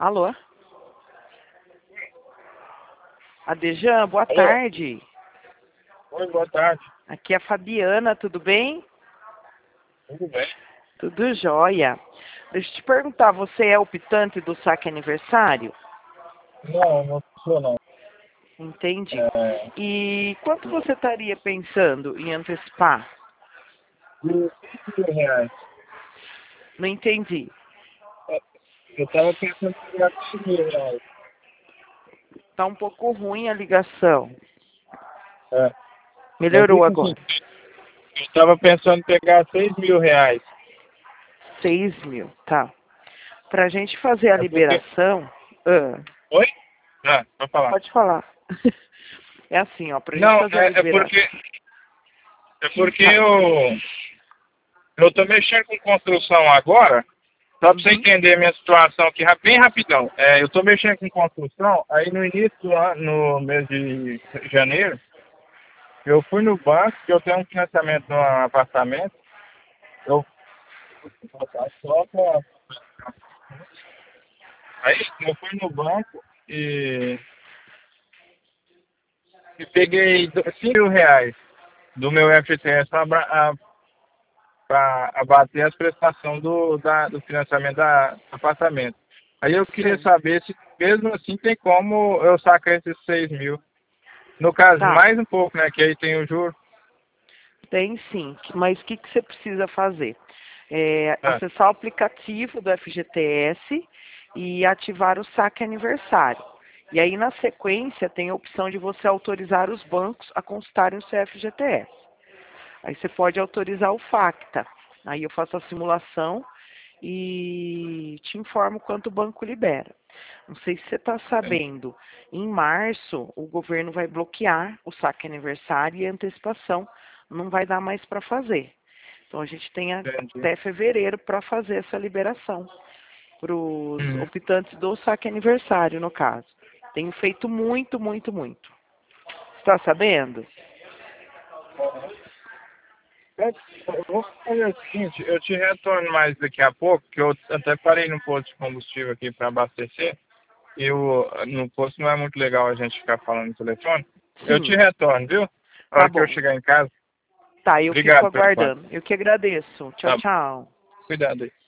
Alô? Adejan, boa Alô? tarde. Oi, boa tarde. Aqui é a Fabiana, tudo bem? Tudo bem? Tudo jóia. Deixa eu te perguntar, você é optante do saque aniversário? Não, não sou não. Entendi. É, E quanto você estaria pensando em antecipar? de R$ 5.000. Não entendi. Eu tava pensando em pegar R$ 5.000. Tá um pouco ruim a ligação. É, mas Melhorou isso assim, agora. eu tava pensando em pegar R$ 6.000. 6.000, tá. Pra gente fazer a É porque... liberação... Oi? Ah, pode falar. pode falar. É assim, ó, pra gente Não, fazer a é liberação... porque... É porque Tá. eu tô mexendo com construção agora. Só pra você Uhum. entender a minha situação aqui, bem rapidão. Eu tô mexendo com construção, aí no início do ano, no mês de janeiro, eu fui no banco, que eu tenho um financiamento no apartamento, eu só pra... Aí eu fui no banco e peguei R$ 5.000 do meu FGTS para abater as prestações do financiamento do apartamento. Aí eu queria Sim. saber se mesmo assim tem como eu sacar esses 6.000. No caso, Tá. mais um pouco, né? Que aí tem o juro. Tem sim, mas o que você precisa fazer? Ah, Acessar o aplicativo do FGTS e ativar o saque aniversário. E aí, na sequência, tem a opção de você autorizar os bancos a consultarem o seu FGTS. Aí você pode autorizar o FACTA. Aí eu faço a simulação e te informo quanto o banco libera. Não sei se você está entendi. sabendo, em março o governo vai bloquear o saque aniversário e a antecipação não vai dar mais para fazer. Então a gente tem Entendi. até fevereiro para fazer essa liberação para os Uhum. optantes do saque aniversário, no caso. Tenho feito muito, muito, muito. Está sabendo? Eu vou fazer o seguinte, eu te retorno mais daqui a pouco, que eu até parei no posto de combustível aqui para abastecer. No posto não é muito legal a gente ficar falando no telefone. Eu te Sim, retorno, viu? Na tá hora que eu bom. chegar em casa. Tá, eu fico Obrigado pelo enquanto. aguardando. Eu que agradeço. Tchau, Tá, tchau. cuidado aí.